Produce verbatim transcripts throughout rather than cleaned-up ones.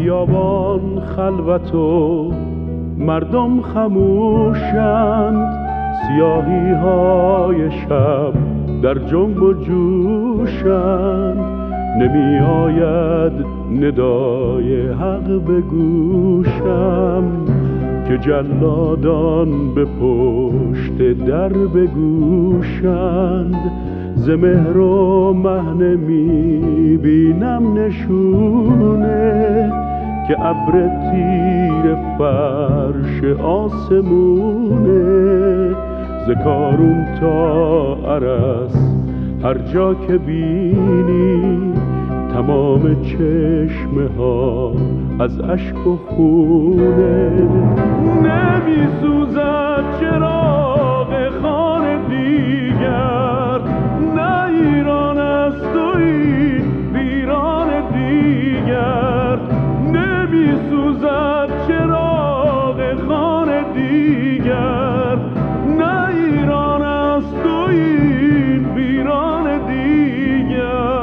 بیابان خلوت و مردم خموشند، سیاهی های شب در جنب و جوشند. نمی آید ندای حق به گوشم که جلادان به پشت در بگوشند. ز مهر و مه نمی بینم نشونه که ابر تیر فرش آسمونه. ز کارون تا عرس هر جا که بینی تمام چشمه ها از اشک و خونه. نمی سوزد چراغ خانه دیگر، نه ایران است و این ویران دیگر. نمی سوزد چراغ خانه دیگر، نه ایران است و این ویران دیگر.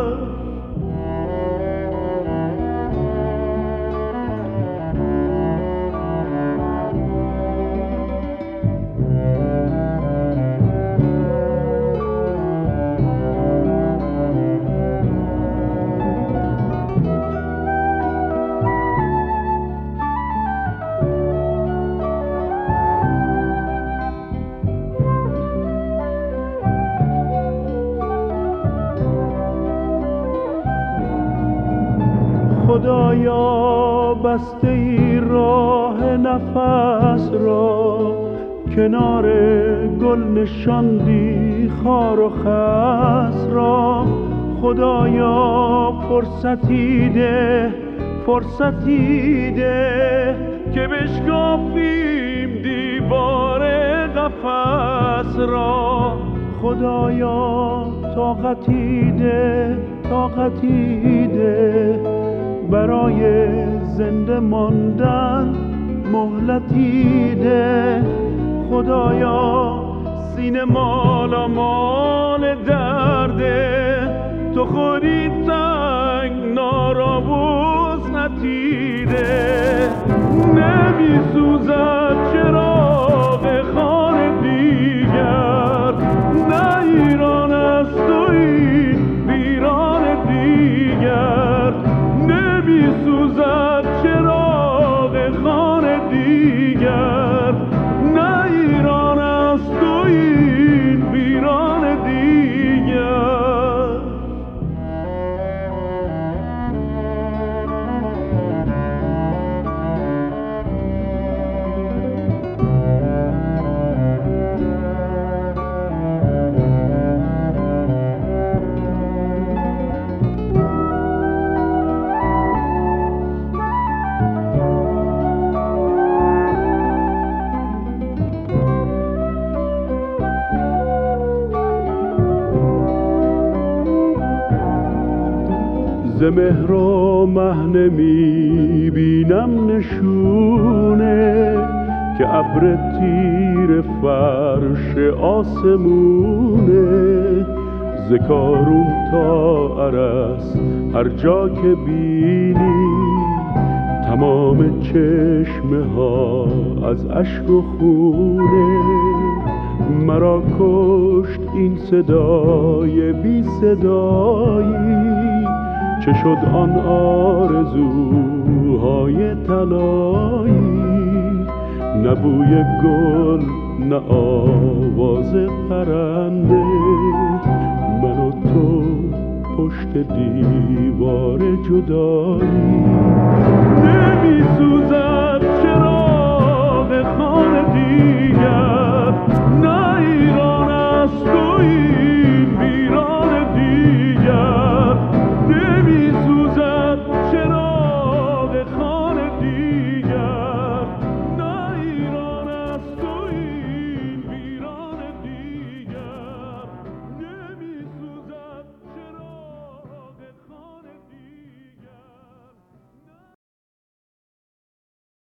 خدایا بسته ای راه نفس را، کنار گل نشاندی خار و خس را. خدایا فرصتی ده فرصتی ده که بشکافیم دیوار قفس را. خدایا طاقتی ده طاقتی ده برای زنده ماندن مهلتی ده. خدایا سینه مالا مال درده، تو خودی تنگ ناراوز نتیده. نمی سوزد چراغ خانه دیگر، نه ایران است و این ویران دیگر. نمی سوزد چراغ خانه دیگر، نه ایران است و این ویران دیگر. ز مهر و مه نمی بینم نشونه که ابر تیر فرش آسمونه. ز کارون تا عرس هر جا که بینی تمام چشمه ها از اشک و خونه. مرا کشت این صدای بی صدایی، چه شد آن آرزوهای طلایی. نه بوی گل نه آواز پرنده، من و تو پشت دیوار جدایی. نمی سوزد